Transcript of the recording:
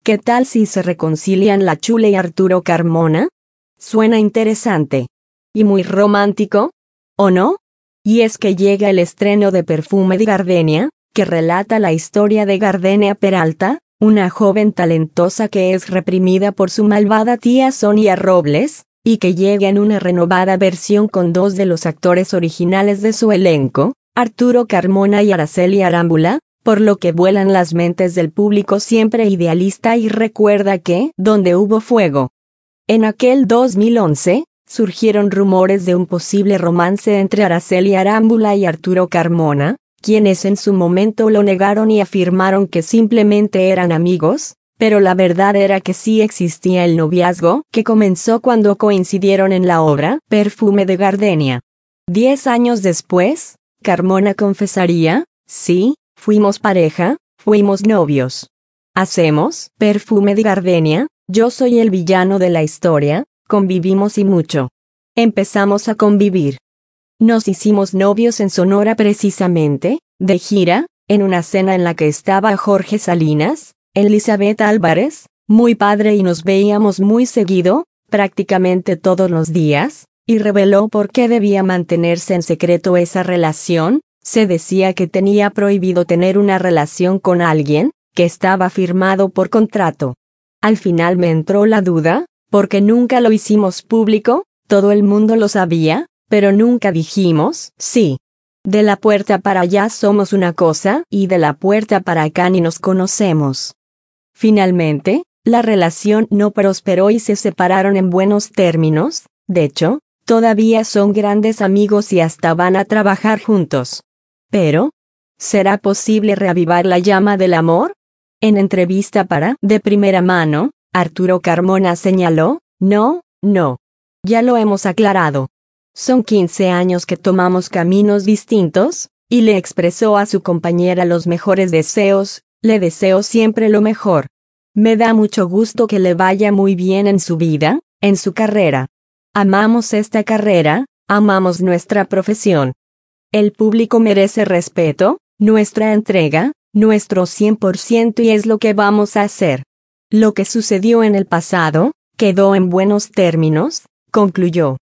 ¿Qué tal si se reconcilian la Chule y Arturo Carmona? Suena interesante. ¿Y muy romántico? ¿O no? Y es que llega el estreno de Perfume de Gardenia, que relata la historia de Gardenia Peralta, una joven talentosa que es reprimida por su malvada tía Sonia Robles, y que llega en una renovada versión con dos de los actores originales de su elenco, Arturo Carmona y Araceli Arámbula, por lo que vuelan las mentes del público siempre idealista y recuerda que, donde hubo fuego. En aquel 2011, surgieron rumores de un posible romance entre Araceli Arámbula y Arturo Carmona, quienes en su momento lo negaron y afirmaron que simplemente eran amigos, pero la verdad era que sí existía el noviazgo, que comenzó cuando coincidieron en la obra Perfume de Gardenia. 10 años después, Carmona confesaría: sí, fuimos pareja, fuimos novios. Hacemos Perfume de Gardenia, yo soy el villano de la historia, convivimos y mucho. Empezamos a convivir. Nos hicimos novios en Sonora precisamente, de gira, en una cena en la que estaba Jorge Salinas, Elizabeth Álvarez, muy padre y nos veíamos muy seguido, prácticamente todos los días, y reveló por qué debía mantenerse en secreto esa relación. Se decía que tenía prohibido tener una relación con alguien, que estaba firmado por contrato. Al final me entró la duda, porque nunca lo hicimos público, todo el mundo lo sabía, pero nunca dijimos, sí. De la puerta para allá somos una cosa, y de la puerta para acá ni nos conocemos. Finalmente, la relación no prosperó y se separaron en buenos términos, de hecho, todavía son grandes amigos y hasta van a trabajar juntos. Pero, ¿será posible reavivar la llama del amor? En entrevista para De Primera Mano, Arturo Carmona señaló: no, ya lo hemos aclarado. Son 15 años que tomamos caminos distintos, y le expresó a su compañera los mejores deseos: le deseo siempre lo mejor. Me da mucho gusto que le vaya muy bien en su vida, en su carrera. Amamos esta carrera, amamos nuestra profesión. El público merece respeto, nuestra entrega, nuestro 100% y es lo que vamos a hacer. Lo que sucedió en el pasado, quedó en buenos términos, concluyó.